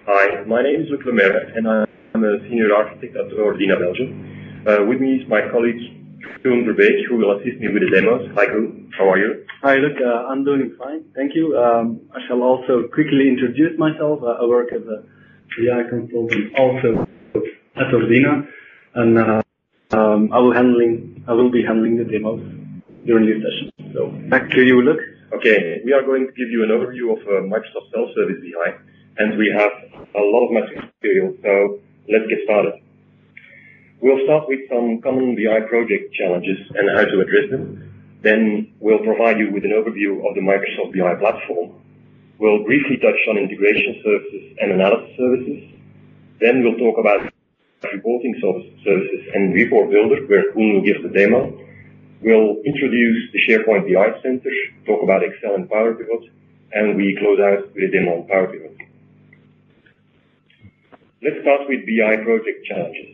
Hi, my name is Luc Lemaire, and I'm a senior architect at Ordina Belgium. With me is my colleague Koen Verbeek, who will assist me with the demos. Hi, Koen. How are you? Hi, Luc. I'm doing fine. Thank you. I shall also quickly introduce myself. I work as a BI consultant also at Ordina, and I will be handling the demos during this session. So back to you, Luc. Okay, we are going to give you an overview of Microsoft Self-Service BI, and we have a lot of material, so let's get started. We'll start with some common BI project challenges and how to address them. Then we'll provide you with an overview of the Microsoft BI platform. We'll briefly touch on integration services and analysis services. Then we'll talk about reporting services and report builder, where Koen will give the demo. We'll introduce the SharePoint BI Center, talk about Excel and Power Pivot, and we close out with a demo on Power Pivot. Let's start with BI project challenges.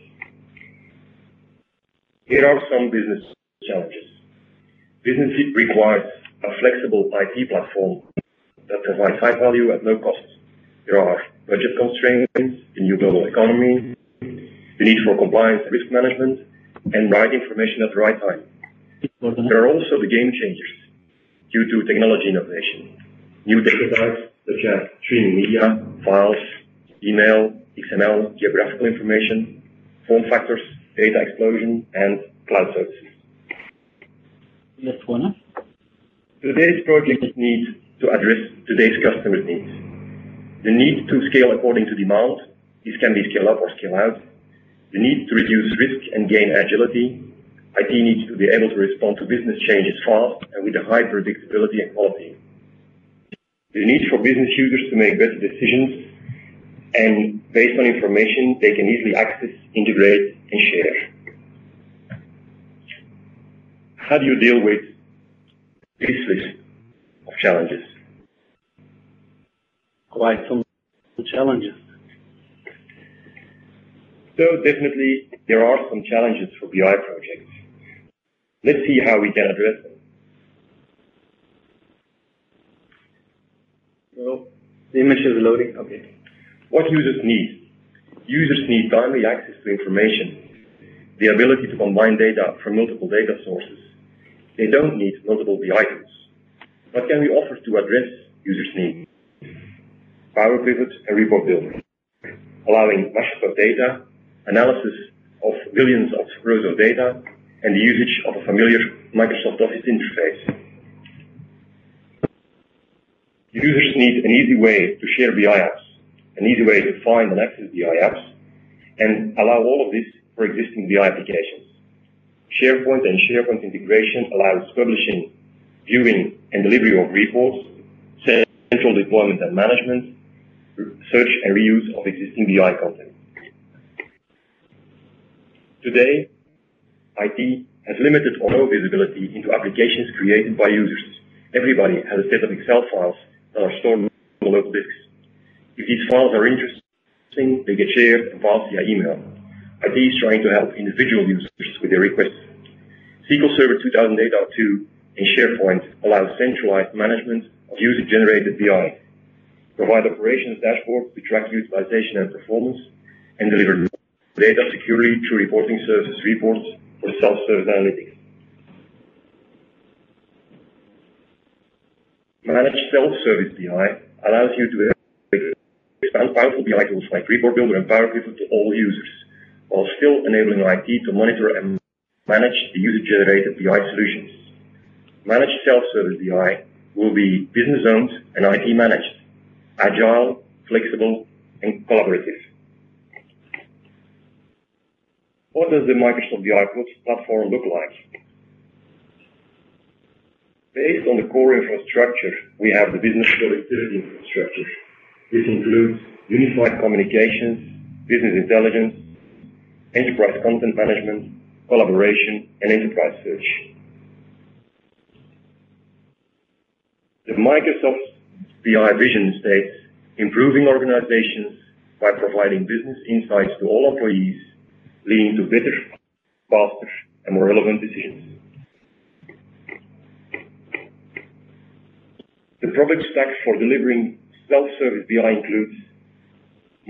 Here are some business challenges. Business requires a flexible IT platform that provides high value at low cost. There are budget constraints, the new global economy, the need for compliance and risk management, and right information at the right time. There are also the game changers due to technology innovation. New data types such as streaming media, files, email, XML, geographical information, form factors, data explosion, and cloud services. Next one. Today's project needs to address today's customers' needs. The need to scale according to demand. This can be scale up or scale out. The need to reduce risk and gain agility. IT needs to be able to respond to business changes fast and with a high predictability and quality. The need for business users to make better decisions, and based on information they can easily access, integrate, and share. How do you deal with this list of challenges? Quite some challenges. So definitely there are some challenges for BI projects. Let's see how we can address them. Well, the image is loading. Okay. What users need? Users need timely access to information, the ability to combine data from multiple data sources. They don't need multiple BI tools. What can we offer to address users' needs? Power Pivot and Report Builder, allowing mashup of data, analysis of billions of rows of data, and the usage of a familiar Microsoft Office interface. Users need an easy way to share BI apps, an easy way to find and access BI apps, and allow all of this for existing BI applications. SharePoint and SharePoint integration allows publishing, viewing, and delivery of reports, central deployment and management, search and reuse of existing BI content. Today, IT has limited or no visibility into applications created by users. Everybody has a set of Excel files that are stored on local disks. If these files are interesting, they get shared and passed via email. IT is trying to help individual users with their requests. SQL Server 2008-2 and SharePoint allow centralized management of user-generated BI, provide operations dashboards to track utilization and performance, and deliver data securely through reporting services reports for self-service analytics. Managed self-service BI allows you to expand powerful BI tools like Report Builder and Power Pivot to all users, while still enabling IT to monitor and manage the user-generated BI solutions. Managed self-service BI will be business-owned and IT managed, agile, flexible, and collaborative. What does the Microsoft BI platform look like? Based on the core infrastructure, we have the business productivity infrastructure. This includes unified communications, business intelligence, enterprise content management, collaboration, and enterprise search. The Microsoft BI vision states improving organizations by providing business insights to all employees, leading to better, faster, and more relevant decisions. The product stack for delivering self-service BI includes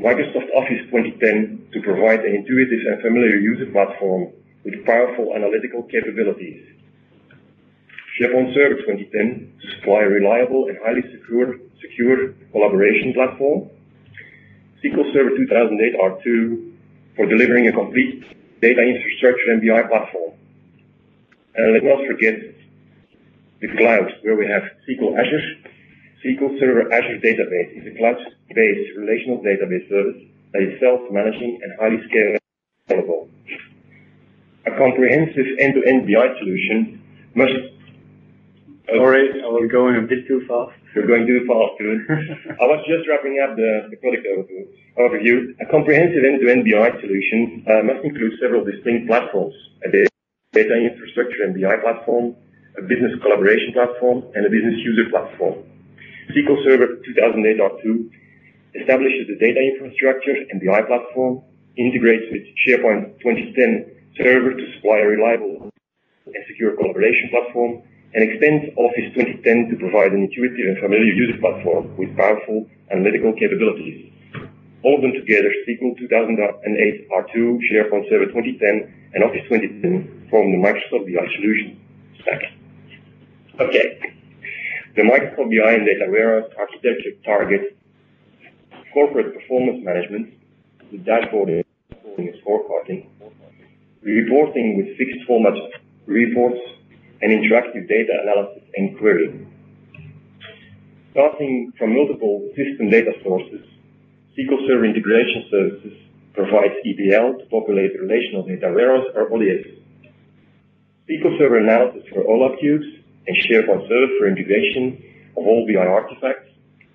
Microsoft Office 2010 to provide an intuitive and familiar user platform with powerful analytical capabilities. SharePoint Server 2010 to supply a reliable and highly secure collaboration platform. SQL Server 2008 R2 for delivering a complete data infrastructure and BI platform. And let's not forget the cloud, where we have SQL Azure. SQL Server Azure Database is a cloud-based relational database service that is self-managing and highly scalable. A comprehensive end-to-end BI solution must... Sorry, I was going a bit too fast. You're going too fast, dude. I was just wrapping up the product overview. A comprehensive end-to-end BI solution must include several distinct platforms: a data infrastructure and BI platform, a business collaboration platform, and a business user platform. SQL Server 2008 R2 establishes the data infrastructure and BI platform, integrates with SharePoint 2010 Server to supply a reliable and secure collaboration platform, and extends Office 2010 to provide an intuitive and familiar user platform with powerful analytical capabilities. All of them together, SQL 2008 R2, SharePoint Server 2010, and Office 2010 form the Microsoft BI solution stack. Okay. The Microsoft BI and Data Warehouse architecture targets corporate performance management, the dashboarding and scorecarding, reporting with fixed format reports, and interactive data analysis and querying. Starting from multiple system data sources, SQL Server Integration Services provides ETL to populate the relational data warehouse or ODS. SQL Server Analysis for OLAP cubes, and SharePoint Server for integration of all BI artifacts.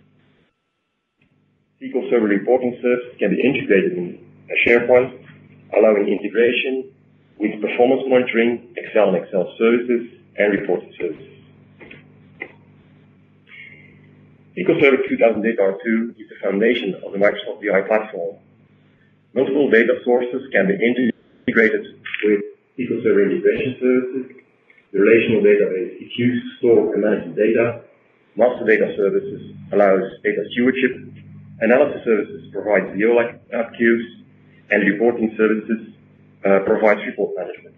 SQL Server Reporting Service can be integrated in SharePoint, allowing integration with performance monitoring, Excel and Excel services, and reporting services. SQL Server 2008 R2 is the foundation of the Microsoft BI platform. Multiple data sources can be integrated with SQL Server Integration Services. The relational database is used to store and manage the data. Master Data Services allows data stewardship. Analysis Services provides the OLAP cubes, and Reporting Services provides report management.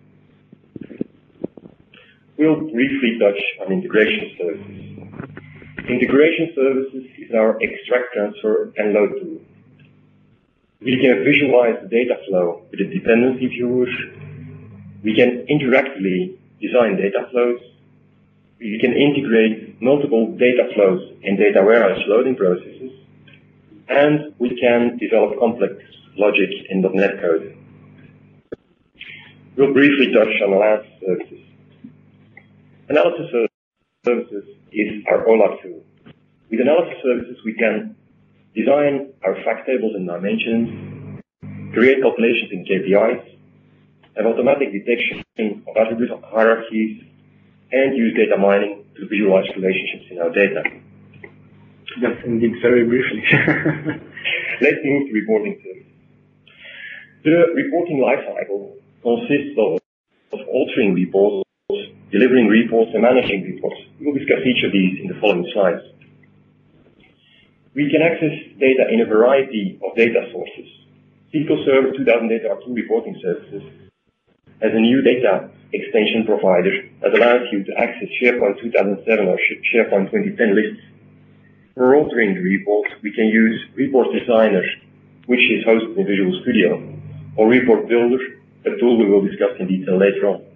We'll briefly touch on integration services. Integration services is our extract, transfer, and load tool. We can visualize the data flow with a dependency viewer. We can interactively design data flows. We can integrate multiple data flows in data warehouse loading processes. And we can develop complex logic in .NET code. We'll briefly touch on analysis services. Analysis services is our OLAP tool. With analysis services, we can design our fact tables and dimensions, create calculations in KPIs, have automatic detection of attribute hierarchies, and use data mining to visualize relationships in our data. Yes, indeed, very briefly. Let's move to reporting services. The reporting lifecycle consists of altering reports, delivering reports, and managing reports. We will discuss each of these in the following slides. We can access data in a variety of data sources. SQL Server 2008 R2 Reporting Services has a new data extension provider that allows you to access SharePoint 2007 or SharePoint 2010 lists. For altering the reports, we can use Report Designer, which is hosted in Visual Studio, or Report Builder, a tool we will discuss in detail later on.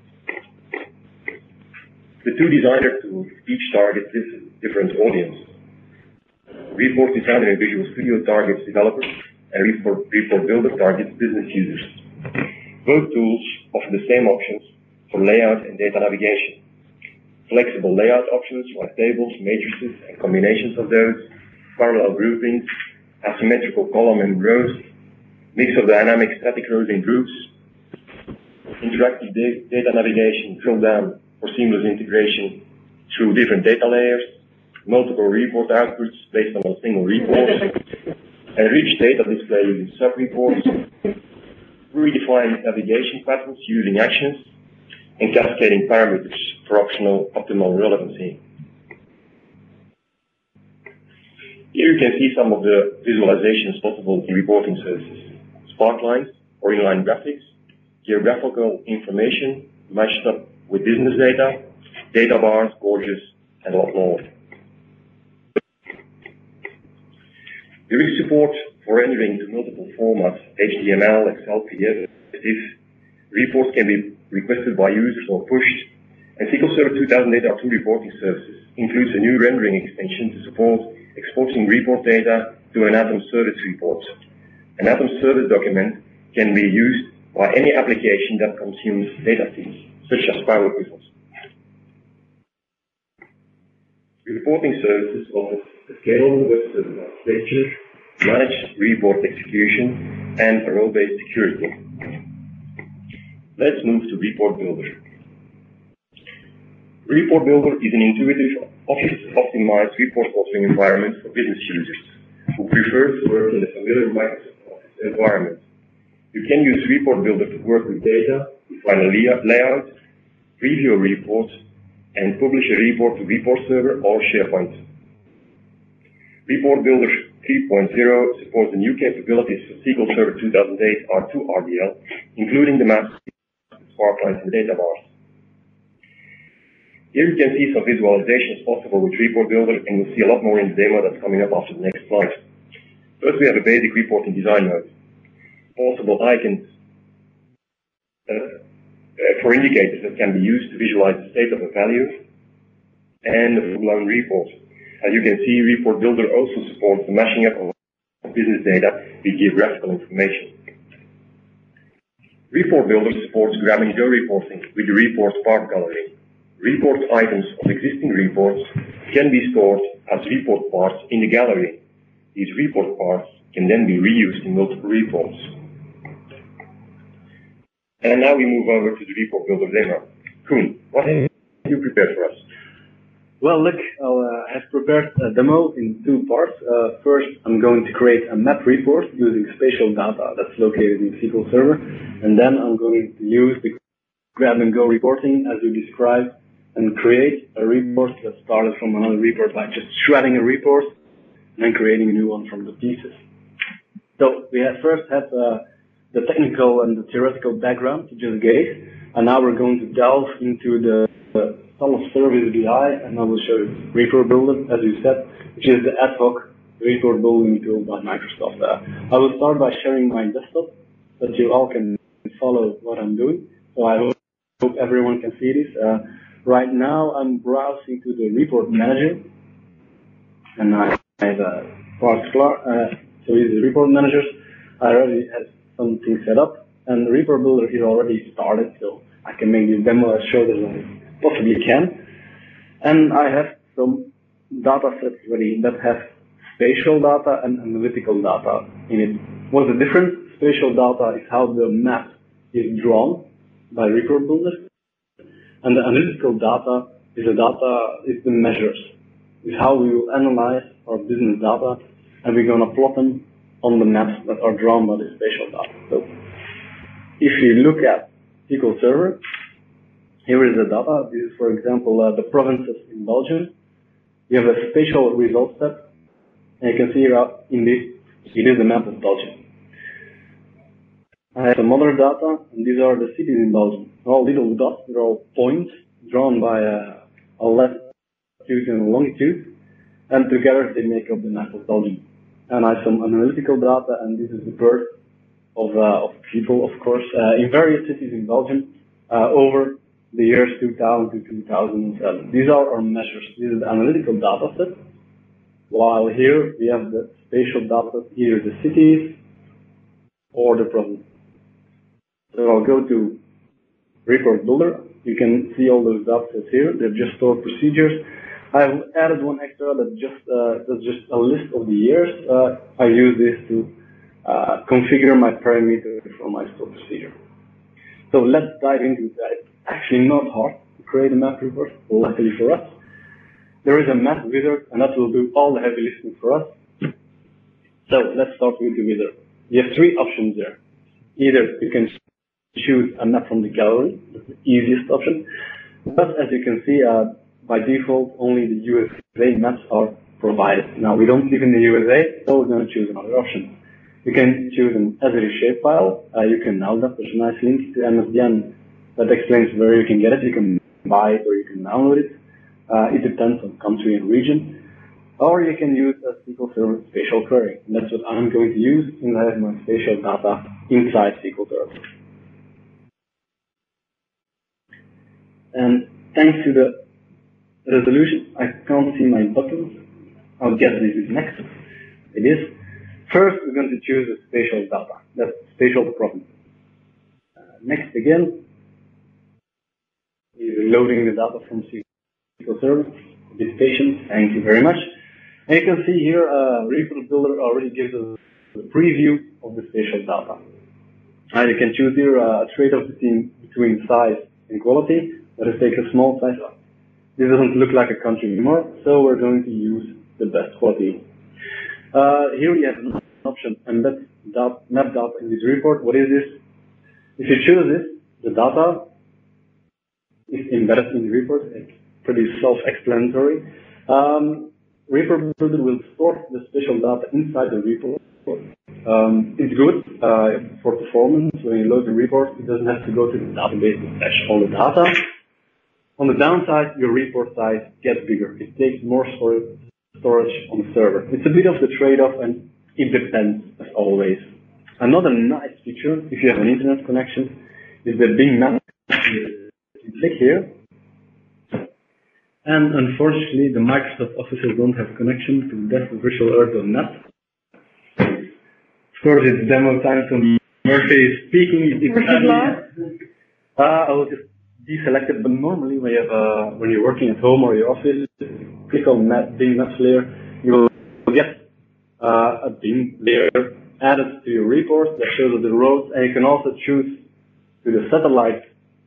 The two designer tools each target different audiences. Report Designer in Visual Studio targets developers, and Report Builder targets business users. Both tools offer the same options for layout and data navigation. Flexible layout options like tables, matrices, and combinations of those, parallel groupings, asymmetrical column and rows, mix of dynamic static rows and groups, interactive data navigation, drill down for seamless integration through different data layers, multiple report outputs based on a single report, and rich data display using sub-reports, predefined navigation patterns using actions, and cascading parameters for optimal relevancy. Here you can see some of the visualizations possible in reporting services. Sparklines or inline graphics, geographical information matched up with business data, data bars, gorges, and a lot more. There is support for rendering to multiple formats, HTML, Excel, PDF. Reports can be requested by users or pushed, and SQL Server 2008 R2 reporting services includes a new rendering extension to support exporting report data to an Atom service report. An Atom service document can be used by any application that consumes data feeds, such as Power Quibbles. Reporting services offer a scalable web service architecture, managed report execution, and a role-based security. Let's move to Report Builder. Report Builder is an intuitive, Office-optimized report authoring environment for business users who prefer to work in a familiar Microsoft Office environment. You can use Report Builder to work with data, define a layout, preview a report, and publish a report to Report Server or SharePoint. Report Builder 3.0 supports the new capabilities for SQL Server 2008 R2 RDL, including the maps, sparklines, and data bars. Here you can see some visualizations possible with Report Builder, and you'll see a lot more in the demo that's coming up after the next slide. First, we have a basic reporting design mode. Possible icons for indicators that can be used to visualize the state of a value, and a full-blown report. As you can see, Report Builder also supports the mashing up of business data with geographical information. Report Builder supports grab-and-go reporting with the Report Part Gallery. Report items of existing reports can be stored as report parts in the gallery. These report parts can then be reused in multiple reports. And now we move over to the Report Builder demo. Koen, what have you prepared for us? Well, look, I have prepared a demo in two parts. First, I'm going to create a map report using spatial data that's located in SQL Server. And then I'm going to use the grab-and-go reporting, as you described, and create a report that started from another report by just shredding a report and then creating a new one from the pieces. So we first have the technical and the theoretical background to just gaze, and now we're going to delve into the Service BI, and I will show you Report Builder, as you said, which is the ad hoc report building tool by Microsoft. I will start by sharing my desktop so that you all can follow what I'm doing. So I hope everyone can see this. Right now I'm browsing to the Report Manager, and I have parts klar. So here's the Report Managers. I already have something set up, and the Report Builder is already started, so I can make this demo as short as I possibly can. And I have some data sets ready that have spatial data and analytical data in it. What's the difference? Spatial data is how the map is drawn by Report Builder, and the analytical data is the measures. It's how we will analyze our business data, and we're going to plot them on the maps that are drawn by the spatial data. So if you look at SQL Server, here is the data. This is, for example, the provinces in Belgium. You have a spatial result set, and you can see here, indeed, it is the map of Belgium. I have some other data, and these are the cities in Belgium. They're all little dots, they're all points drawn by a latitude and a longitude, and together they make up the map of Belgium. And I have some analytical data, and this is the birth of people, of course, in various cities in Belgium over the years 2000 to 2007. These are our measures. This is the analytical data set, while here we have the spatial data, either the cities or the province. So I'll go to Report Builder. You can see all those data sets here. They're just stored procedures. I've added one extra that's just a list of the years. I use this to configure my parameter for my stored procedure. So let's dive into that. It's actually not hard to create a map report, luckily for us. There is a map wizard, and that will do all the heavy lifting for us. So let's start with the wizard. You have three options there. Either you can choose a map from the gallery, that's the easiest option. But as you can see, by default, only the USA maps are provided. Now, we don't live in the USA, so we're going to choose another option. You can choose an as-it-is shapefile. You can download that. There's a nice link to MSDN that explains where you can get it. You can buy it or you can download it. It depends on country and region. Or you can use a SQL Server spatial query. And that's what I'm going to use since I have my spatial data inside SQL Server. And thanks to the resolution, I can't see my buttons. I'll guess this is next. It is. First, we're going to choose the spatial data. That's spatial province. Next again, we're loading the data from SQL Server. A bit patient. Thank you very much. And you can see here, Report Builder already gives us a preview of the spatial data. You can choose here a trade-off between size and quality. Let us take a small size. This doesn't look like a country anymore, so we're going to use the best quality. Here we have an option, embed map data in this report. What is this? If you choose this, the data is embedded in the report. It's pretty self-explanatory. Report Builder will store the spatial data inside the report. It's good for performance. When you load the report, it doesn't have to go to the database to fetch all the data. On the downside, your report size gets bigger. It takes more storage on the server. It's a bit of the trade-off, and it depends, as always. Another nice feature, if you have an internet connection, is the Bing Map. You click here. And unfortunately, the Microsoft officials don't have connection to dev.virtualearth.net. Of course, it's demo time, so Murphy is speaking. I will just deselect it, but normally when you're working at home or your office, click on Bing Maps layer, you will get a Bing layer added to your report that shows the roads, and you can also choose to the satellite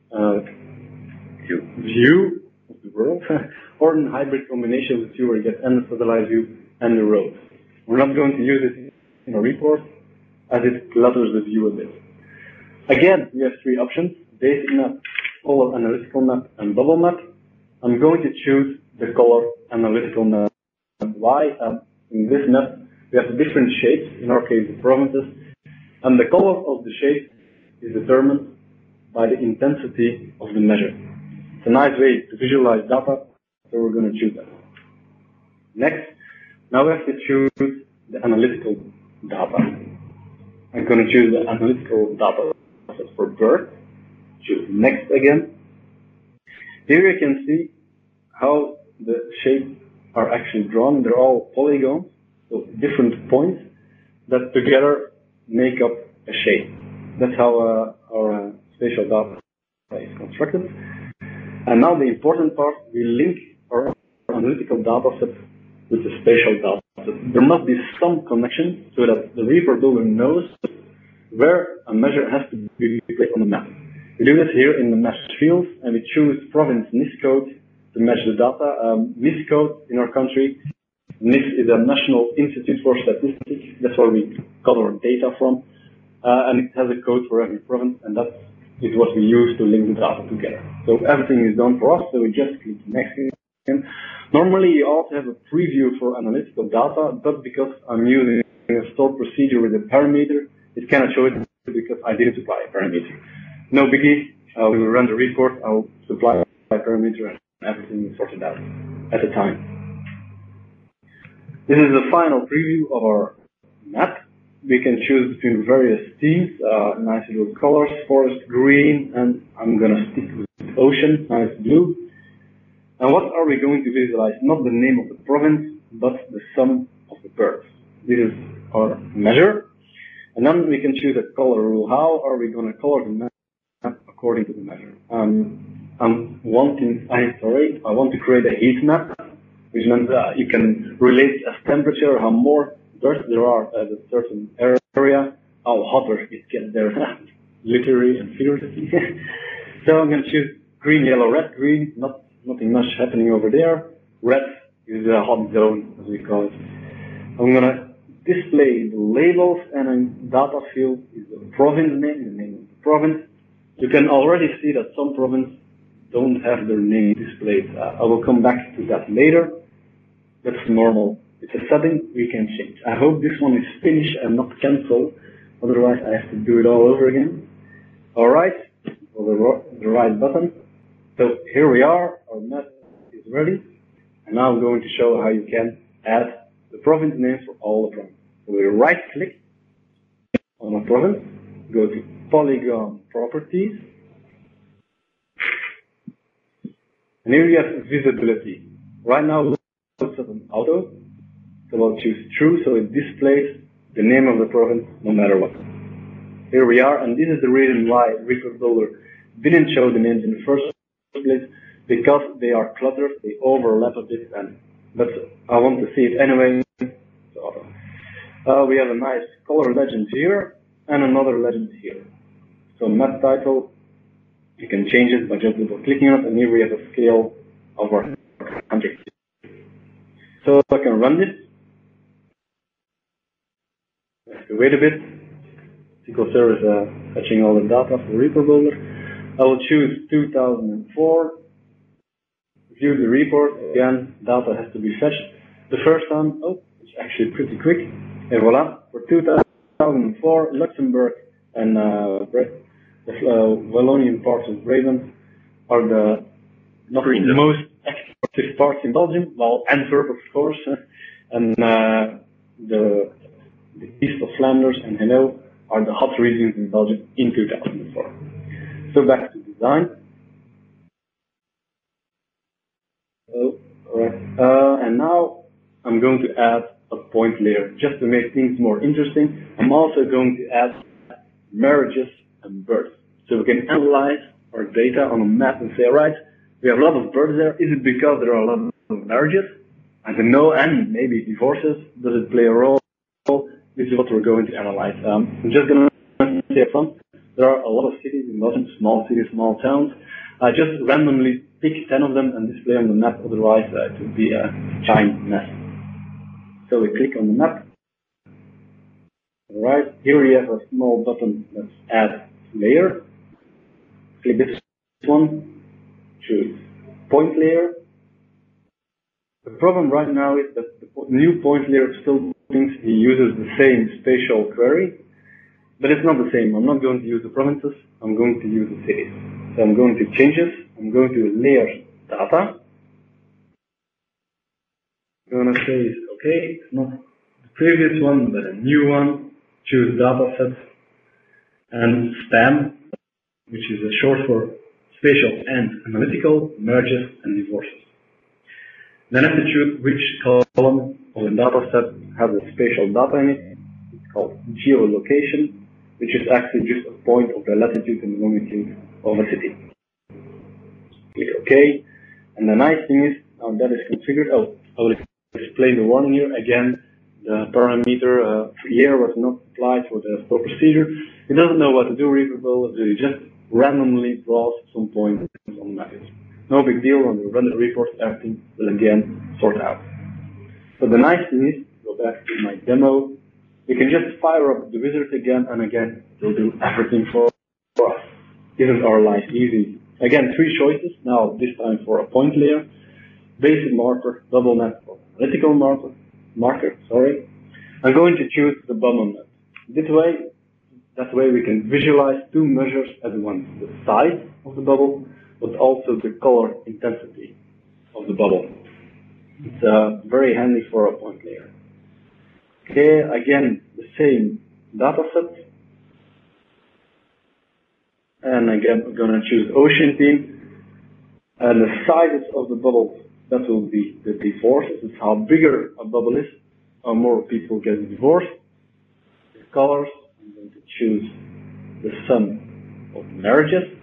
view of the world, or in hybrid combination with you where you get and the satellite view and the road. We're not going to use it in a report as it clutters the view a bit. Again, we have three options: basic map, color analytical map, and bubble map. I'm going to choose the color analytical map. Why? In this map, we have different shapes, in our case the provinces, and the color of the shape is determined by the intensity of the measure. It's a nice way to visualize data, so we're going to choose that. Next, now we have to choose the analytical data. I'm going to choose the analytical data for birth. Choose next again. Here you can see how the shapes are actually drawn. They're all polygons, so different points that together make up a shape. That's how our spatial data is constructed. And now the important part, we link our analytical data set with the spatial data set. There must be some connection so that the Report Builder knows where a measure has to be placed on the map. We do this here in the mesh field, and we choose province NIS code to match the data. NIS code in our country, NIS is a National Institute for Statistics. That's where we got our data from. And it has a code for every province, and that is what we use to link the data together. So everything is done for us, so we just click next again. Normally, you also have a preview for analytical data, but because I'm using a stored procedure with a parameter, it cannot show it because I didn't supply a parameter. No biggie. We will run the report. I'll supply a parameter, and everything is sorted out at the time. This is the final preview of our map. We can choose between various themes, nice little colors, forest green, and I'm going to stick with ocean, nice blue. And what are we going to visualize? Not the name of the province, but the sum of the birds. This is our measure. And then we can choose a color rule. How are we going to color the map according to the measure? I want to create a heat map, which means you can relate as temperature, how more birds there are at a certain area, how hotter it gets there, literally and figuratively. So I'm going to choose green, yellow, red, green, nothing much happening over there. Red is a hot zone, as we call it. I'm going to display the labels, and in data field is the province name, the name of the province. You can already see that some provinces don't have their name displayed. I will come back to that later. That's normal It's a setting we can change. I hope this one is finished and not cancelled. Otherwise, I have to do it all over again. All right, for the right button. So here we are. Our map is ready. And now I'm going to show how you can add the province names for all the provinces. So we right-click on a province, go to Polygon Properties, and here you have visibility. Right now, it's set on auto, so I'll choose true, so it displays the name of the province no matter what. Here we are, and this is the reason why Reaper Builder didn't show the names in the first place, because they are cluttered, they overlap a bit, but I want to see it anyway. So, we have a nice color legend here, and another legend here. So map title, you can change it by just double clicking on it, and here we have a scale of our country. So I can run this. I have to wait a bit. SQL Server is fetching all the data for Reaper Builder. I will choose 2004. View the report. Again, data has to be fetched. The first time, it's actually pretty quick. And voila, for 2004, Luxembourg and the Wallonian parts of Brabant are the most active parts in Belgium, while Antwerp, of course, and the east of Flanders and Hainaut are the hot regions in Belgium in 2004. So back to design. And now I'm going to add a point layer just to make things more interesting. I'm also going to add marriages and births. So we can analyze our data on a map and say, right, we have a lot of births there. Is it because there are a lot of marriages? I don't know, and maybe divorces. Does it play a role? This is what we're going to analyze. I'm just going to say up front, there are a lot of cities in Belgium, small cities, small towns. I just randomly pick 10 of them and display on the map, otherwise it would be a giant mess. So we click on the map. Alright, here we have a small button that's add layer. Click this one, choose point layer. The problem right now is that the new point layer still thinks he uses the same spatial query, but it's not the same. I'm not going to use the provinces, I'm going to use the cities. So I'm going to changes, I'm going to layer data. I'm going to say, okay, it's not the previous one, but a new one. Choose data set and span, which is a short for spatial and analytical, merges and divorces. Then I have to choose which column of the data set has a spatial data in it. It's called geolocation, which is actually just a point of the latitude and longitude of a city. Click OK. And the nice thing is, now that is configured, I will explain the warning here. Again, the parameter year was not applied for the store procedure. It doesn't know what to do, Reaper Builder, so it just randomly draws some points on the map. No big deal, when we run the report, everything will again sort out. So the nice thing is, go back to my demo, we can just fire up the wizard again and again, it will do everything for us. Isn't our life easy? Again, 3 choices, now this time for a point layer, basic marker, double map, or analytical marker, I'm going to choose the bubble map. That way we can visualize 2 measures at once, the size of the bubble, but also the color intensity of the bubble. It's very handy for a point layer. Okay, again, the same data set. And again, we're going to choose ocean theme. And the sizes of the bubbles, that will be the divorces. It's how bigger a bubble is, how more people get divorced. The colors, I'm going to choose the sum of marriages.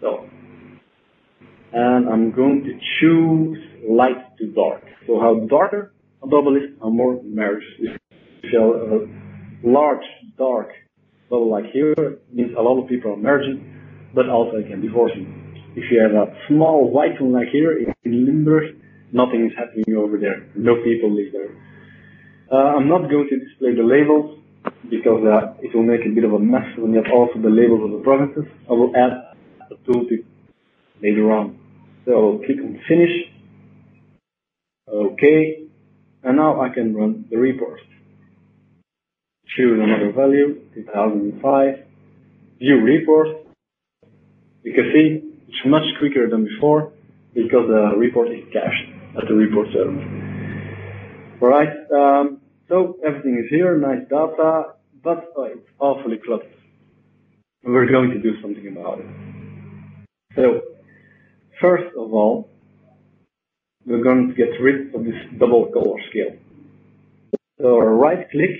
And I'm going to choose light to dark. So how darker a bubble is, how more marriages. If you have a large, dark bubble like here, it means a lot of people are marrying, but also again divorcing. If you have a small white one like here in Limburg, nothing is happening over there. No people live there. I'm not going to display the labels because it will make a bit of a mess when you have also the labels of the provinces. I will add a tooltip later on. So I'll click on finish. Okay. and now I can run the report. Choose another value, 2005, view report. You can see it's much quicker than before because the report is cached at the report server. Alright, so everything is here, nice data, but it's awfully cluttered. And we're going to do something about it. So, first of all, we're going to get rid of this double color scale. So right click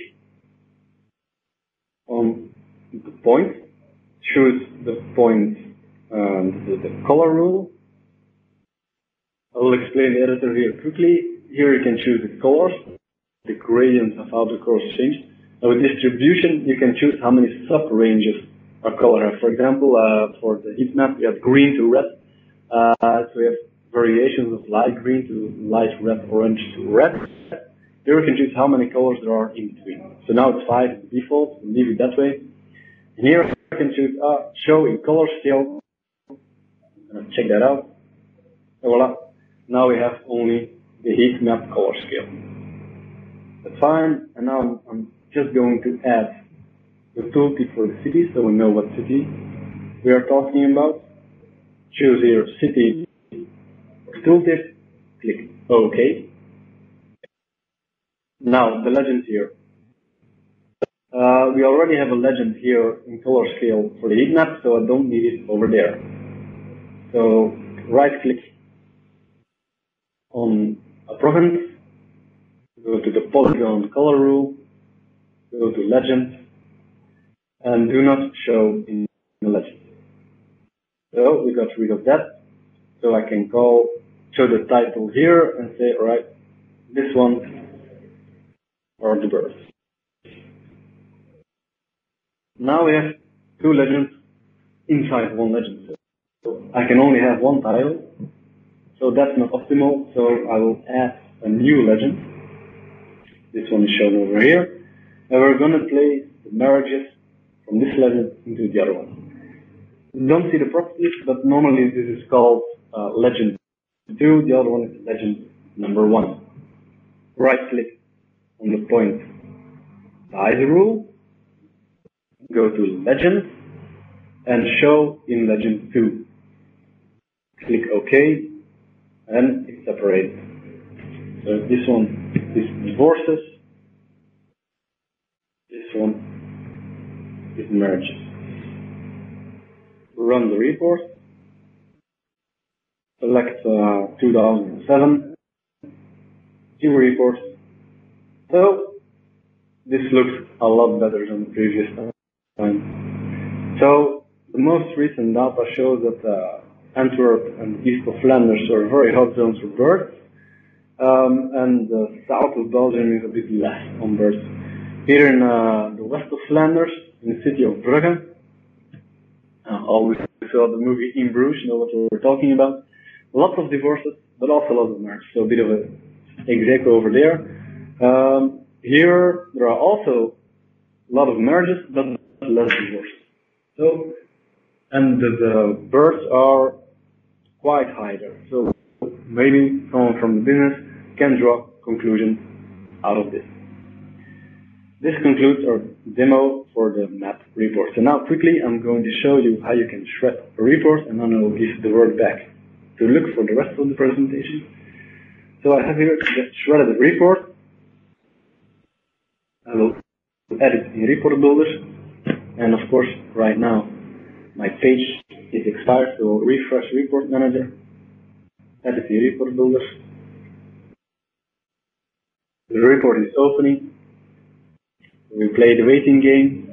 on the point, choose the point and the color rule. I will explain the editor here quickly. Here you can choose the colors, the gradients of how the colors change. Now with distribution, you can choose how many sub-ranges a color have. For example, for the heat map, we have green to red. So we have variations of light green to light red, orange to red. Here we can choose how many colors there are in between. So now it's 5 is the default, we'll leave it that way. And here I can choose show in color scale. I'm going to check that out. And voila. Now we have only the heat map color scale. That's fine. And now I'm just going to add the tooltip for the city so we know what city we are talking about. Choose here city tooltip, click OK. Now the legend here. We already have a legend here in color scale for the heat map, so I don't need it over there. So right click on a province, go to the polygon color rule, go to legend, and do not show in the legend. So we got rid of that. So I can show the title here and say, alright, this one are the birds. Now we have two legends inside one legend. So I can only have one title. So that's not optimal. So I will add a new legend. This one is shown over here. And we're going to place the marriages from this legend into the other one. You don't see the properties, but normally this is called legend 2. The other one is legend number 1. Right click on the point size rule, go to legend, and show in legend 2. Click OK, and it's separated. So this one is divorces, this one is marriages. Run the report, select 2007, view report. So this looks a lot better than the previous time. So the most recent data shows that Antwerp and east of Flanders are very hot zones for birds, and the south of Belgium is a bit less on birds. Here in the west of Flanders, in the city of Brugge, always saw the movie In Bruges, know what we're talking about. Lots of divorces, but also lots of marriages. So a bit of a execo over there. Here there are also a lot of marriages, but less divorces. So, and the birds are quite high there. So maybe someone from the business can draw conclusions out of this. This concludes our demo for the map report. So now quickly I'm going to show you how you can shred a report, and then I will give the word back to look for the rest of the presentation. So I have here just shredded the report. I will edit in report builder, and of course right now my page is expired, so I'll refresh report manager, edit the report builder. The report is opening. We play the waiting game.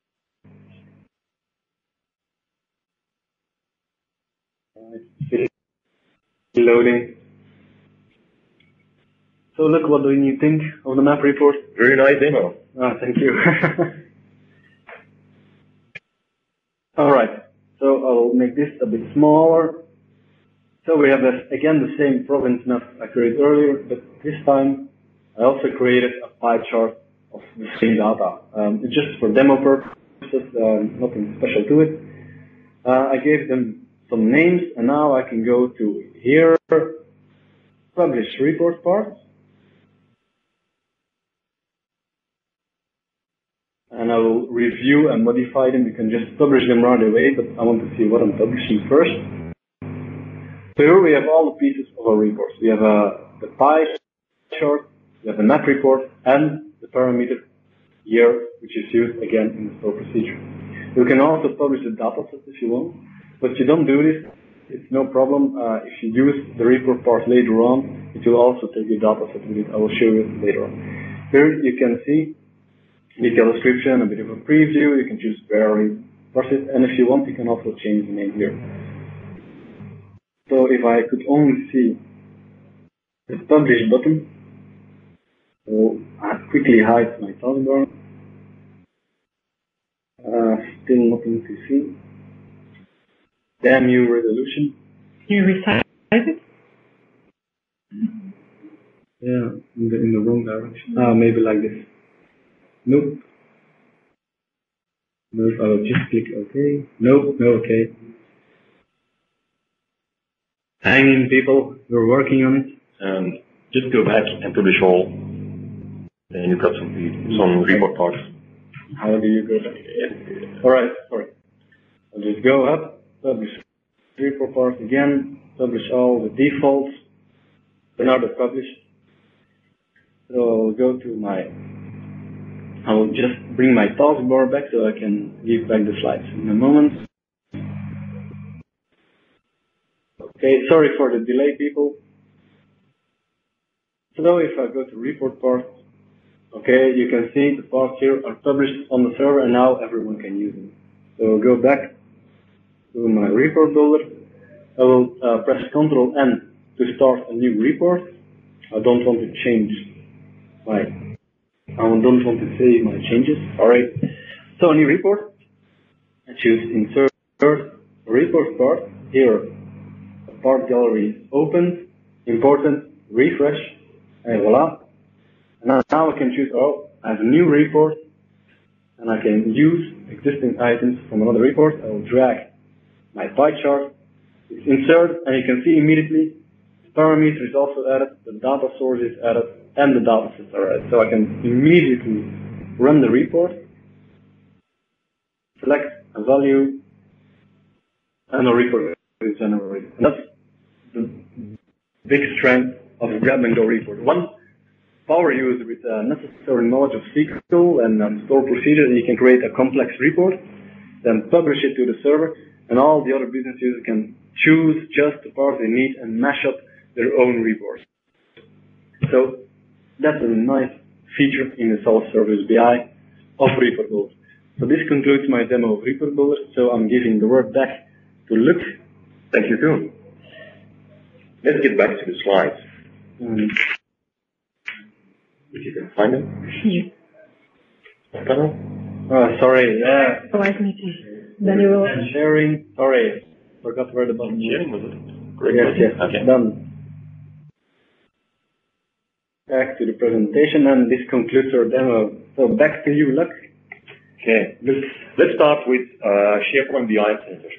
Loading. So look, what do you think of the map report? Very nice demo. Thank you. Alright, so I'll make this a bit smaller. So we have again the same province map I created earlier, but this time I also created a pie chart of the same data. It's just for demo purposes, nothing special to it. I gave them some names, and now I can go to here, publish report part, and I will review and modify them. You can just publish them right away, but I want to see what I'm publishing first. So here we have all the pieces of our reports. We have the pie chart, we have the map report, and the parameter year, which is used again in the store procedure. You can also publish the dataset if you want, but you don't do this. It's no problem. If you use the report part later on, it will also take the dataset with it. I will show you later on. Here you can see detailed description, a bit of a preview. You can choose where you process, and if you want, you can also change the name here. So if I could only see the publish button, so I quickly hide my taskbar. Still nothing to see. Damn you, resolution. You resize it? Yeah, in the wrong direction. Maybe like this. Nope. Nope, I will just click OK. Nope, no OK. Hang in, people. We're working on it. Just go back and publish all. And you've got some report parts. How do you go back? Yeah. Alright, sorry. I'll just go up, publish report part again, publish all the defaults. They're not published. So I'll go to I will just bring my taskbar back so I can give back the slides in a moment. Okay, sorry for the delay, people. So if I go to report part, okay, you can see the parts here are published on the server and now everyone can use them. So I'll go back to my report builder. I will press Ctrl N to start a new report. I don't want to change I don't want to save my changes. Alright. So a new report. I choose insert report part. Here, the part gallery is opened, important, refresh, and voila. And now I can choose, I have a new report, and I can use existing items from another report. I will drag my pie chart, it's inserted, and you can see immediately the parameter is also added, the data source is added, and the datasets are added. So I can immediately run the report, select a value, and a report is generated. And that's the big strength of a grab-and-go report. One power user with necessary knowledge of SQL and store procedures, you can create a complex report, then publish it to the server, and all the other business users can choose just the parts they need and mash up their own reports. So that's a nice feature in the self-service BI of Report Builder. So this concludes my demo of Report Builder. So I'm giving the word back to Luc. Thank you, too. Let's get back to the slides. If you can find them. Sorry. Provide me to. Then you will. Sharing. Sorry. Forgot where the button was. Sharing, was it? Correct. Yes. Okay. Done. Back to the presentation, and this concludes our demo. So back to you, Luc. Okay. Let's start with SharePoint BI Center.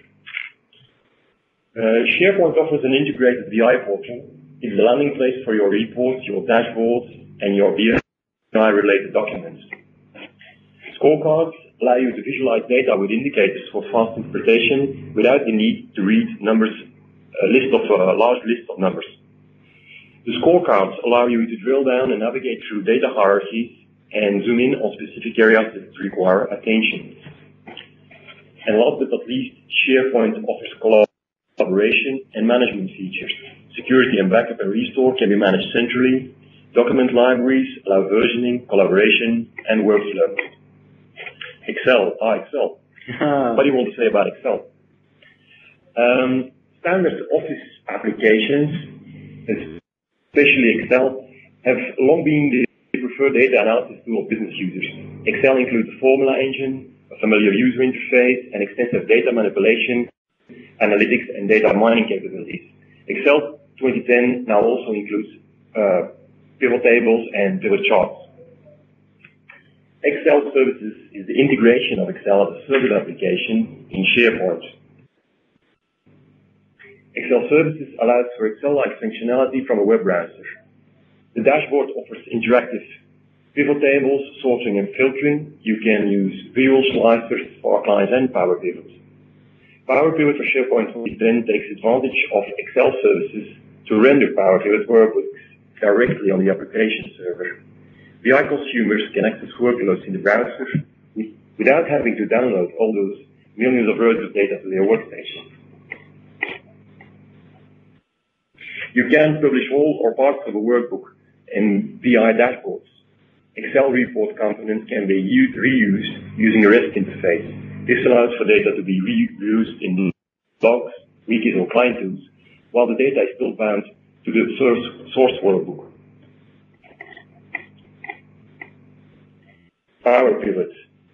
SharePoint offers an integrated BI portal. It's the landing place for your reports, your dashboards, and your BI-related documents. Scorecards allow you to visualize data with indicators for fast interpretation without the need to read numbers, a large list of numbers. The scorecards allow you to drill down and navigate through data hierarchies and zoom in on specific areas that require attention. And last but not least, SharePoint offers collaboration and management features. Security and backup and restore can be managed centrally. Document libraries allow versioning, collaboration, and workflow. Excel. Excel. What do you want to say about Excel? Standard Office applications, especially Excel, have long been the preferred data analysis tool of business users. Excel includes a formula engine, a familiar user interface, and extensive data manipulation, analytics, and data mining capabilities. Excel 2010 now also includes pivot tables and pivot charts. Excel Services is the integration of Excel as a service application in SharePoint. Excel Services allows for Excel-like functionality from a web browser. The dashboard offers interactive Pivot tables, sorting and filtering. You can use visual slicers, sparklines, and Power Pivots. Power Pivot for SharePoint 2010 takes advantage of Excel services to render Power Pivot workbooks directly on the application server. BI consumers can access workloads in the browser without having to download all those millions of rows of data to their workstation. You can publish all or parts of a workbook in BI dashboards. Excel report components can be reused using a REST interface. This allows for data to be reused in logs, wikis, or client tools, while the data is still bound to the source workbook. Power Pivot.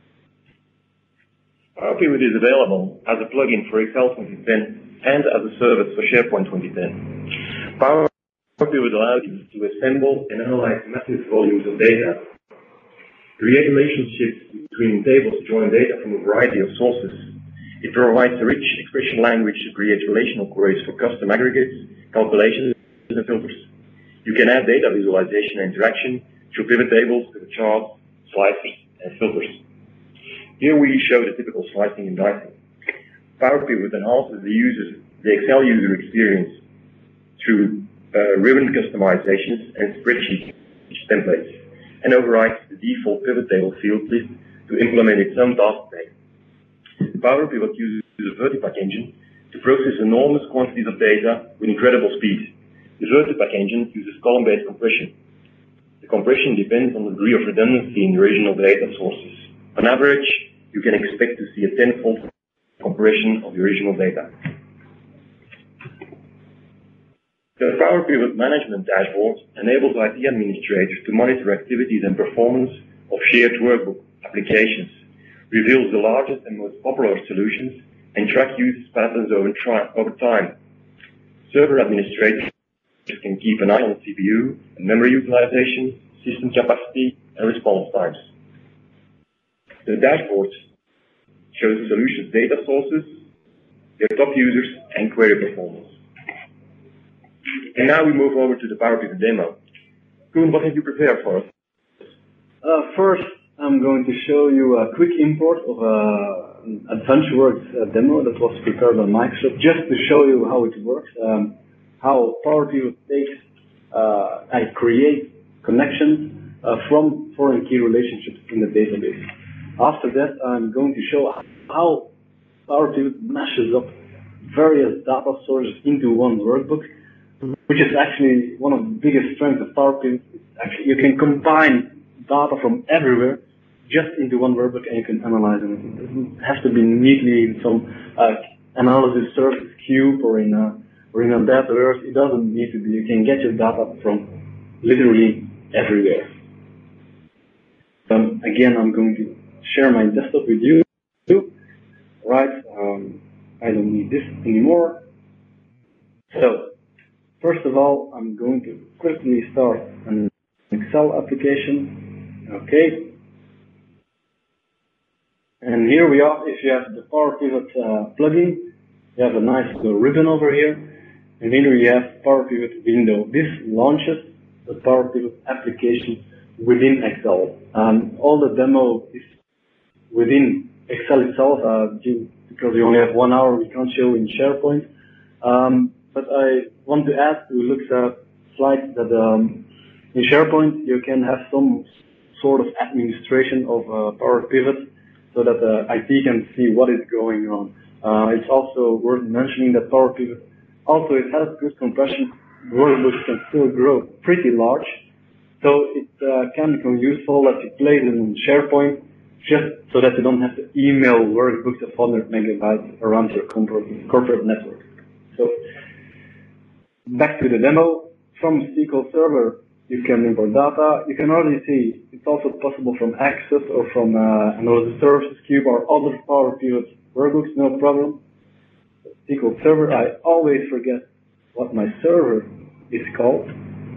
Power Pivot is available as a plugin for Excel 2010 and as a service for SharePoint 2010. Power Pivot allows you to assemble and analyze massive volumes of data, create relationships between tables to join data from a variety of sources. It provides a rich expression language to create relational queries for custom aggregates, calculations, and filters. You can add data visualization and interaction through pivot tables to the charts, slicers, and filters. Here we show the typical slicing and dicing. Power Pivot enhances the Excel user experience through ribbon customizations and spreadsheet templates, and overrides the default pivot table field list to implement its own task pane. Power Pivot uses a Vertipack engine to process enormous quantities of data with incredible speed. The Vertipack engine uses column-based compression. The compression depends on the degree of redundancy in the original data sources. On average, you can expect to see a tenfold compression of the original data. The Power Pivot Management Dashboard enables IT administrators to monitor activities and performance of shared workbook applications, reveals the largest and most popular solutions, and track usage patterns over time. Server administrators can keep an eye on CPU and memory utilization, system capacity, and response times. The dashboard shows the solution's data sources, their top users, and query performance. And now we move over to the Power Pivot demo. Koen, what have you prepared for us? First, I'm going to show you a quick import of an AdventureWorks demo that was prepared by Microsoft, just to show you how it works, how Power Pivot takes and creates connections from foreign key relationships in the database. After that, I'm going to show how Power Pivot mashes up various data sources into one workbook, which is actually one of the biggest strengths of Power Pivot. Actually, you can combine data from everywhere just into one workbook, and you can analyze it. It doesn't have to be neatly in some analysis service cube or in a Dataverse. It doesn't need to be. You can get your data from literally everywhere. Again, I'm going to share my desktop with you. Right, I don't need this anymore. So, first of all, I'm going to quickly start an Excel application. Okay. And here we are. If you have the Power Pivot plugin, you have a nice ribbon over here. And here you have Power Pivot window. This launches the Power Pivot application within Excel. All the demo is within Excel itself, because we only have 1 hour, we can't show in SharePoint. But I want to add to Luke's slide that in SharePoint you can have some sort of administration of Power Pivot so that IT can see what is going on. It's also worth mentioning that Power Pivot also it has good compression. Workbooks can still grow pretty large, so it can become useful that you place it in SharePoint just so that you don't have to email workbooks of 100 megabytes around your corporate network. So back to the demo. From SQL Server, you can import data. You can already see it's also possible from Access or from another services cube or other Power Pivot workbooks, no problem. SQL Server, I always forget what my server is called.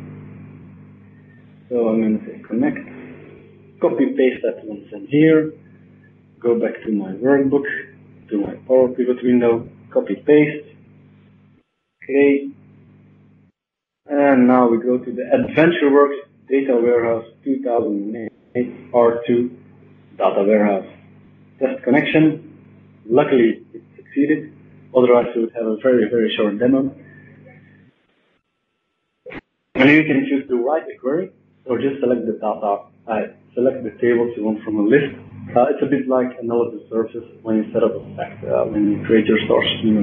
So I'm going to say connect, copy paste that once in here, go back to my workbook, to my Power Pivot window, copy paste. Okay. And now we go to the AdventureWorks data warehouse 2008 R2 data warehouse. Test connection. Luckily, it succeeded. Otherwise, we would have a very, very short demo. And you can choose to write a query or just select the data. Select the tables you want from a list. It's a bit like analysis services when you set up a fact, when you create your source schema.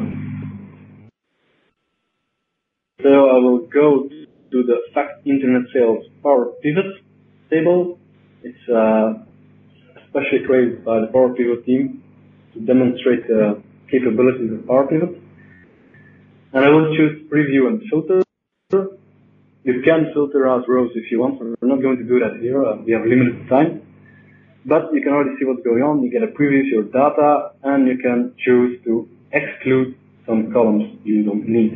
So I will go to the fact internet sales Power Pivot table. It's especially created by the Power Pivot team to demonstrate the capabilities of Power Pivot. And I will choose preview and filter. You can filter out rows if you want. We're not going to do that here. We have limited time. But you can already see what's going on. You get a preview of your data, and you can choose to exclude some columns you don't need.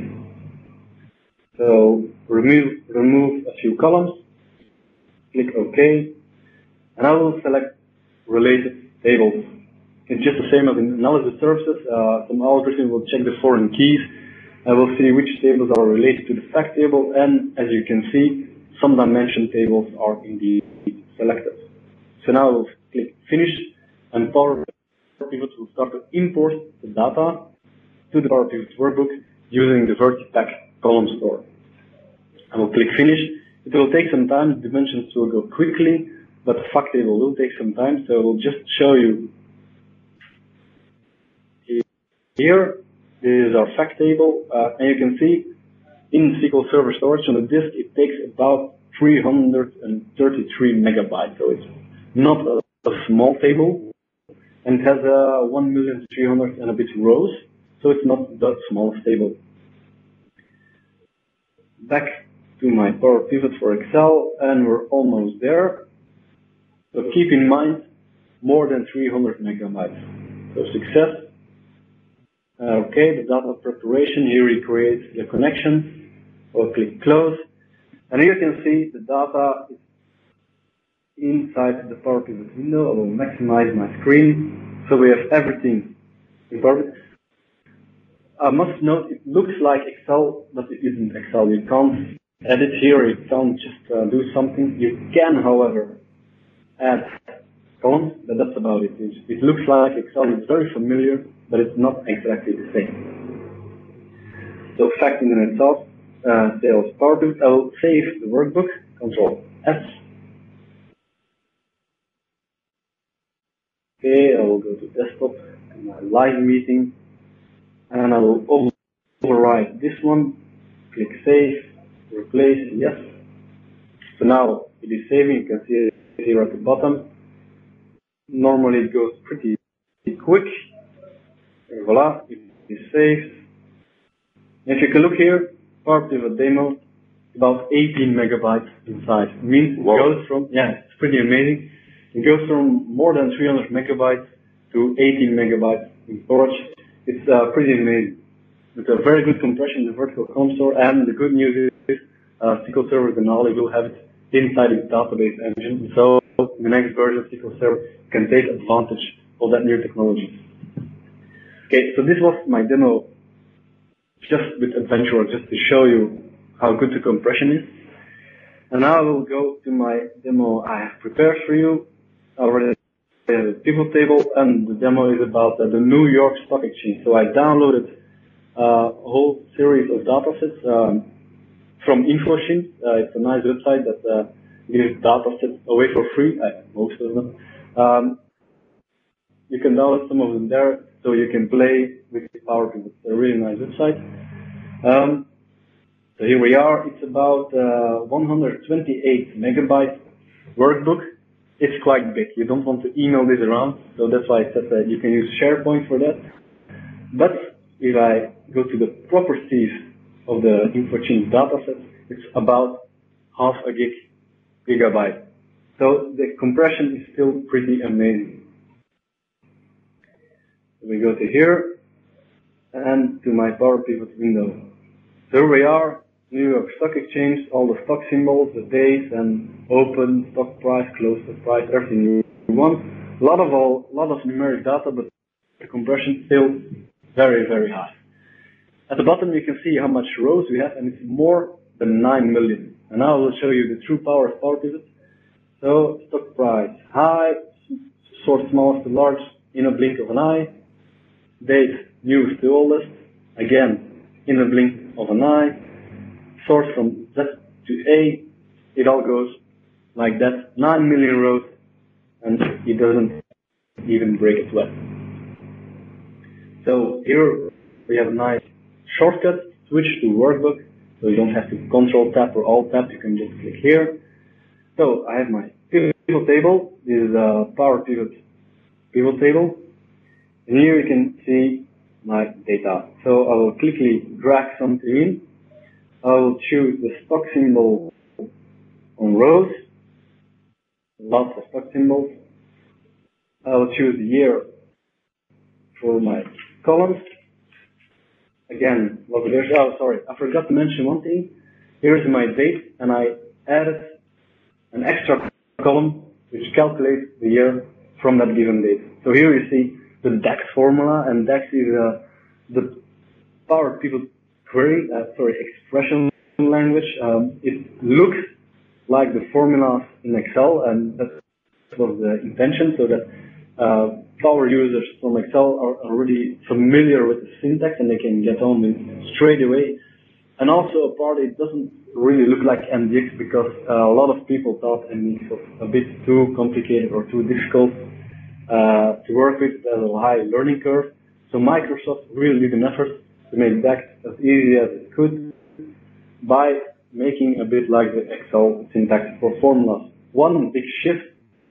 So remove a few columns. Click OK. And I will select related tables. It's just the same as in analysis services. Some algorithm will check the foreign keys. I will see which tables are related to the fact table, and as you can see, some dimension tables are indeed selected. So now I will click Finish, and Power Pivot will start to import the data to the Power Pivot workbook using the Vertipack column store. I will click Finish. It will take some time. Dimensions will go quickly, but the fact table will take some time, so I will just show you here. This is our fact table, and you can see in SQL Server storage on the disk, it takes about 333 megabytes. So it's not a small table, and it has 1,300,000 and a bit rows, so it's not that small table. Back to my Power Pivot for Excel, and we're almost there. So keep in mind, more than 300 megabytes. So success. Okay, the data preparation, here we create the connection. I'll click close. And here you can see the data is inside the Power Pivot window. I will maximize my screen. So we have everything in Power Pivot. I must note, it looks like Excel, but it isn't Excel. You can't edit here, you can't just do something. You can, however, add columns, but that's about it. It looks like Excel, it's very familiar, but it's not exactly the same. So fact internet sales Power Pivot. I will save the workbook, Control S. Okay, I will go to desktop, my live meeting, and I will override this one, click save, replace, yes. So now it is saving, you can see it here at the bottom. Normally it goes pretty quick. And voila, it is saved. If you can look here, Power Pivot demo, about 18 megabytes inside. It means it goes from, it's pretty amazing. It goes from more than 300 megabytes to 18 megabytes in storage. It's pretty amazing. With a very good compression in the vertical column store, and the good news is SQL Server Denali will have it inside its database engine. So the next version of SQL Server can take advantage of that new technology. Okay, so this was my demo just with Adventurer, just to show you how good the compression is. And now I will go to my demo I have prepared for you. I already have a pivot table, and the demo is about the New York Stock Exchange. So I downloaded a whole series of datasets from InfoSheet. It's a nice website that gives datasets away for free, most of them. You can download some of them there, so you can play with Power Pivot. It's a really nice website. So here we are. It's about 128 megabyte workbook. It's quite big. You don't want to email this around, so that's why I said that you can use SharePoint for that. But if I go to the properties of the InfoChange dataset, it's about half a gigabyte. So the compression is still pretty amazing. We go to here and to my Power Pivot window. So here we are, New York Stock Exchange, all the stock symbols, the dates, and open, stock price, close stock price, everything you want. A lot of numeric data, but the compression still very, very high. At the bottom you can see how much rows we have, and it's more than 9 million. And now I will show you the true power of Power Pivot. So stock price high, sort smallest to large in a blink of an eye. Date newest to oldest, again in a blink of an eye. Sort from Z to A, it all goes like that, 9 million rows, and it doesn't even break a sweat. So here we have a nice shortcut, switch to workbook, so you don't have to control tab or alt tab, you can just click here. So I have my pivot table, this is a Power Pivot pivot table, and here you can see my data. So I will quickly drag something in. I will choose the stock symbol on rows, lots of stock symbols. I will choose the year for my columns. Again, I forgot to mention one thing. Here's my date, and I added an extra column which calculates the year from that given date. So here you see the DAX formula, and DAX is the Power Pivot query, expression language. It looks like the formulas in Excel, and that was the intention, so that power users from Excel are already familiar with the syntax and they can get on with it straight away. And also, it doesn't really look like MDX because a lot of people thought MDX was a bit too complicated or too difficult to work with. There's a high learning curve. So Microsoft really did an effort to make DAX as easy as it could by making a bit like the Excel syntax for formulas. One big shift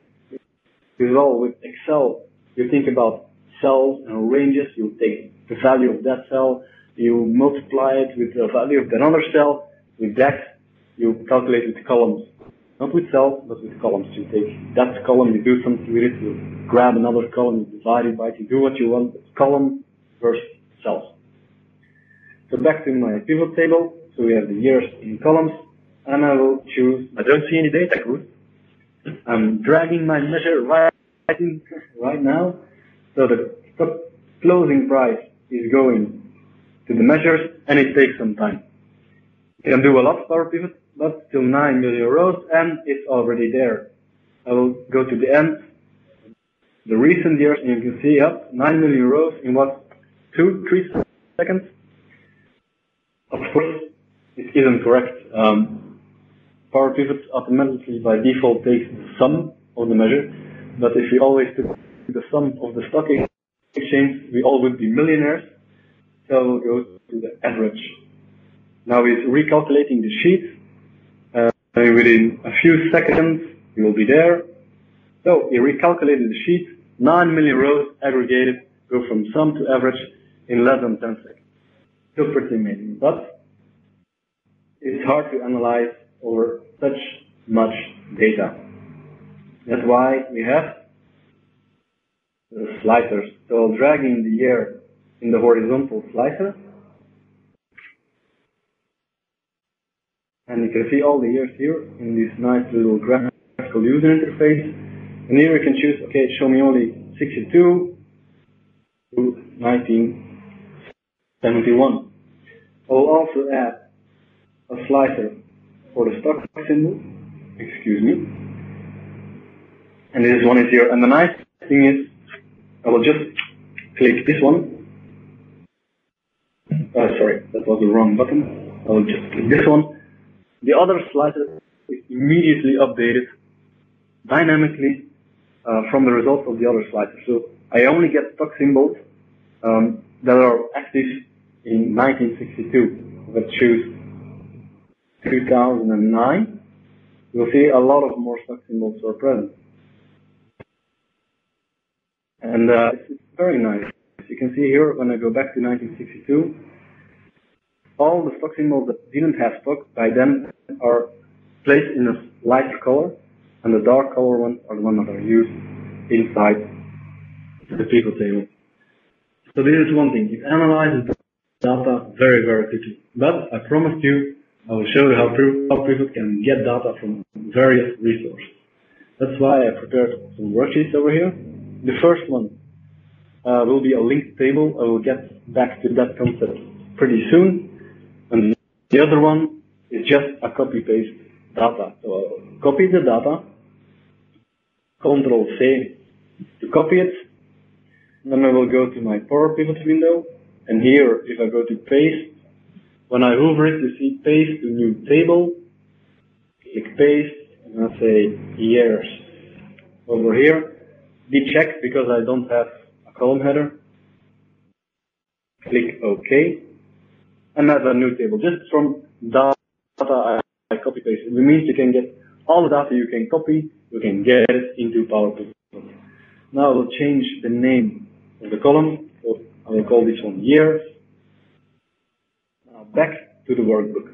is all with Excel. You think about cells and ranges. You take the value of that cell, you multiply it with the value of another cell. With DAX, you calculate with columns. Not with cells, but with columns. You take that column, you do something with it, you grab another column, you divide it by it, you do what you want. It's column versus cells. So back to my pivot table. So we have the years in columns, and I will choose. I don't see any data, Koen. I'm dragging my measure right now. So the stock closing price is going to the measures, and it takes some time. You can do a lot of Power Pivot, but still 9 million rows, and it's already there. I will go to the end, the recent years, and you can see up 9 million rows in what, 2-3 seconds. Of course, it isn't correct. Power Pivot automatically by default takes the sum of the measure, but if we always took the sum of the stock exchange, we all would be millionaires. So we'll go to the average. Now it's recalculating the sheet. Within a few seconds, we will be there. So he recalculated the sheet. 9 million rows aggregated, go from sum to average in less than 10 seconds. Still pretty amazing, but it's hard to analyze over such much data. That's why we have the slicers. So dragging the year in the horizontal slicer, and you can see all the years here in this nice little graphical user interface. And here you can choose, okay, show me only 62 to 1971. I will also add a slicer for the stock symbol, excuse me. And this one is here. And the nice thing is, I will just click this one. Sorry, that was the wrong button. I will just click this one. The other slicer is immediately updated dynamically from the results of the other slicer. So I only get stock symbols that are active in 1962. If I choose 2009, you'll see a lot of more stock symbols are present. And it's very nice. You can see here, when I go back to 1962, all the stock symbols that didn't have stock by then are placed in a lighter color, and the dark color ones are the ones that are used inside the pivot table. So this is one thing. It analyzes the data very, very quickly. But I promised you, I will show you how Pivot can get data from various resources. That's why I prepared some worksheets over here. The first one will be a linked table. I will get back to that concept pretty soon. And the other one is just a copy-paste data. So I'll copy the data, Control C to copy it. Then I will go to my Power Pivot window, and here, if I go to paste, when I hover it, you see paste to new table. Click paste, and I'll say years. Over here, decheck because I don't have a column header. Click OK, and that's a new table. Just from data I copy paste. It means you can get all the data you can copy, you can get it into Power Pivot. Now I will change the name of the column. So I will call this one years. Now back to the workbook.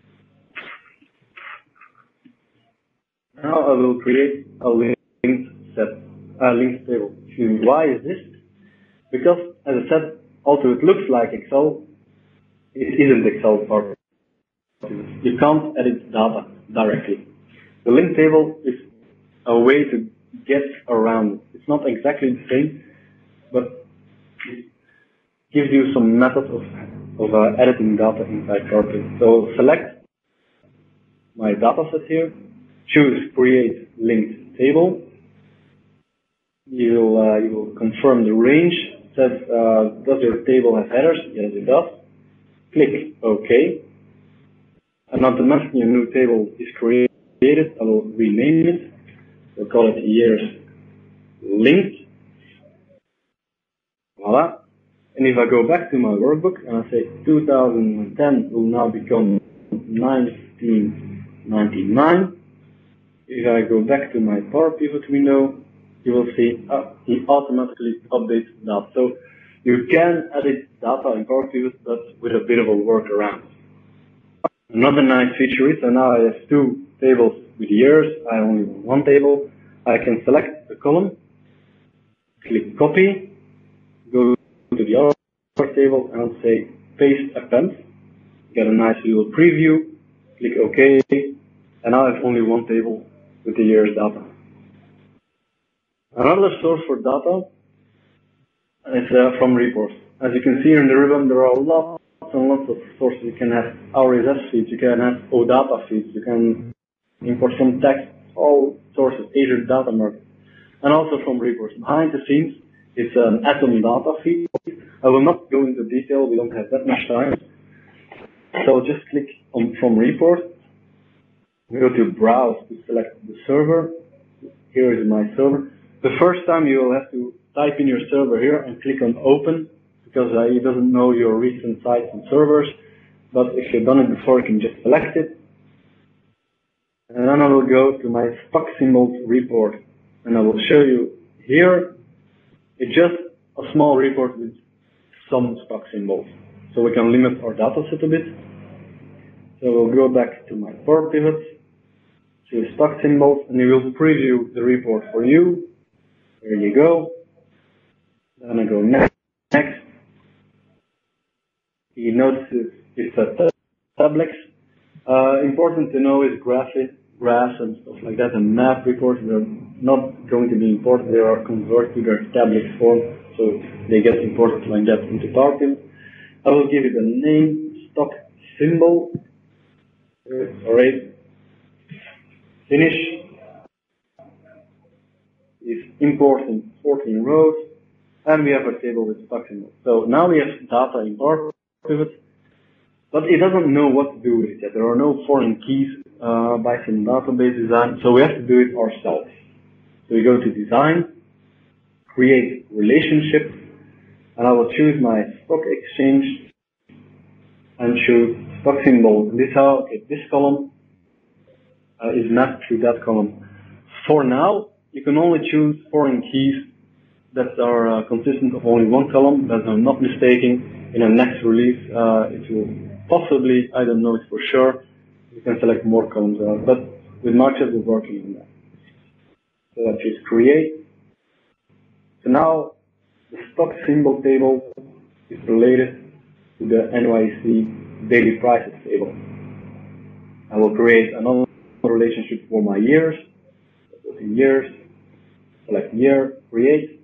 Now I will create a linked table. Excuse me. Why is this? Because, as I said, although it looks like Excel, it isn't Excel Power Pivot. You can't edit data directly. The linked table is a way to get around. It's not exactly the same, but it gives you some method of editing data inside Power Pivot. So select my dataset here, choose Create Linked Table. You will confirm the range. It says, does your table have headers? Yes, it does. Click OK. And automatically a new table is created. I will rename it. We'll call it years linked. Voila. And if I go back to my workbook and I say 2010 will now become 1999. If I go back to my Power Pivot window, you will see it automatically updates that. So you can edit data in Power Pivot, but with a bit of a workaround. Another nice feature is, so now I have two tables with years. I only want one table. I can select the column, click copy, go to the other table and say paste append. Get a nice little preview, click OK, and now I have only one table with the year's data. Another source for data is from reports. As you can see in the ribbon, there are lots and lots of sources. You can have RSS feeds, you can have OData feeds, you can import some text, all sources, Azure Data Market, and also from reports. Behind the scenes, it's an Atom data feed. I will not go into detail, we don't have that much time. So just click on from report, go to browse to select the server. Here is my server. The first time you will have to type in your server here and click on open, because it doesn't know your recent sites and servers. But if you've done it before, you can just select it. And then I will go to my stock symbols report, and I will show you here. It's just a small report with some stock symbols, so we can limit our data set a bit. So we'll go back to my Power Pivot, choose stock symbols, and it will preview the report for you. There you go. Then I go next. You notice it's a tablets. Important to know is graphs and stuff like that, and map reports. They're not going to be imported. They are converted to their tablet form, so they get imported like that into Power Pivot. I will give it a name, stock symbol. Alright. Finish. Is importing 14 rows, and we have a table with stock symbols. So now we have data in Power Pivot, but it doesn't know what to do with it yet. There are no foreign keys by some database design, so we have to do it ourselves. So we go to Design, Create Relationship, and I will choose my stock exchange and choose stock symbol. And this how this column is mapped to that column. For now, you can only choose foreign keys that are consistent of only one column. That I'm not mistaken. In a next release, it will possibly, I don't know it for sure, you can select more columns out, but with Marches we're working on that. So I choose create. So now the stock symbol table is related to the NYC daily prices table. I will create another relationship for my years. Go to years, select year, create.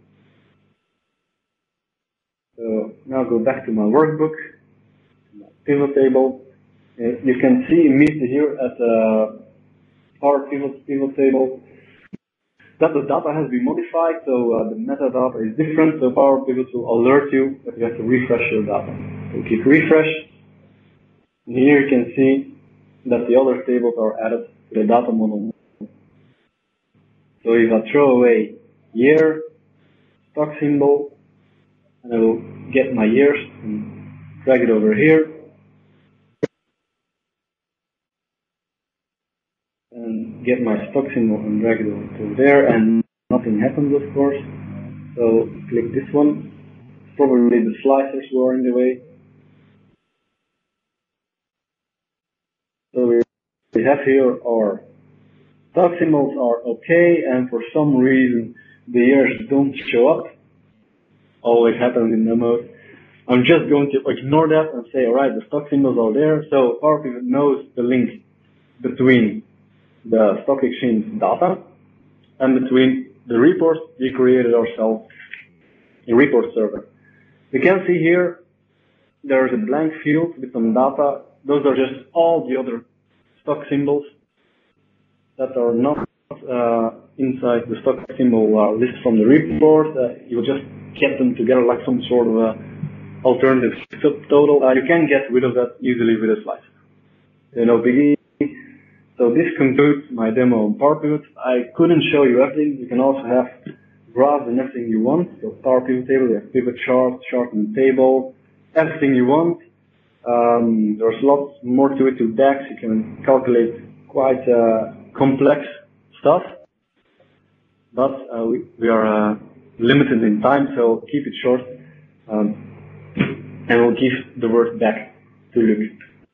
So now go back to my workbook, my pivot table. You can see immediately here at Power pivot table, that the data has been modified, so the metadata is different, so Power Pivot will alert you that you have to refresh your data. So click refresh, and here you can see that the other tables are added to the data model. So if I throw away year, stock symbol, and I will get my years and drag it over here, and get my stock symbol and drag it over to there, and nothing happens, of course. So click this one. Probably the slicers were in the way. So we have here our stock symbols are okay, and for some reason the years don't show up. Always happens in demos. I'm just going to ignore that and say, alright, the stock symbols are there. So Power Pivot knows the link between the stock exchange data and between the reports we created ourselves in report server. You can see here there is a blank field with some data. Those are just all the other stock symbols that are not inside the stock symbol list from the report. You just get them together like some sort of alternative subtotal. You can get rid of that easily with a slicer. No biggie. So this concludes my demo on Power Pivot. I couldn't show you everything. You can also have graphs and everything you want. So Power Pivot table, you have pivot chart, chart and table, everything you want. There's lots more to it to DAX. You can calculate quite complex stuff. But we are limited in time, so keep it short. And we'll give the word back to Luc.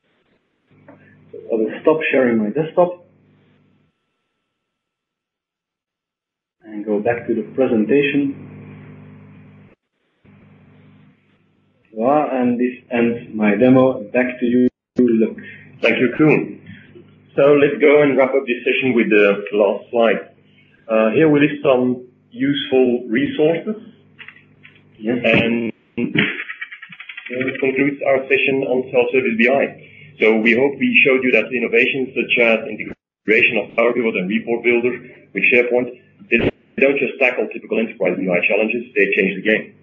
I will stop sharing my desktop and go back to the presentation. Voilà, and this ends my demo. Back to you, Luc. Thank you, Koen. So let's go and wrap up this session with the last slide. Here we list some useful resources. Yes. And this concludes our session on self-service BI. So we hope we showed you that innovations such as integration of Power Pivot and Report Builder with SharePoint, they don't just tackle typical enterprise BI challenges, they change the game.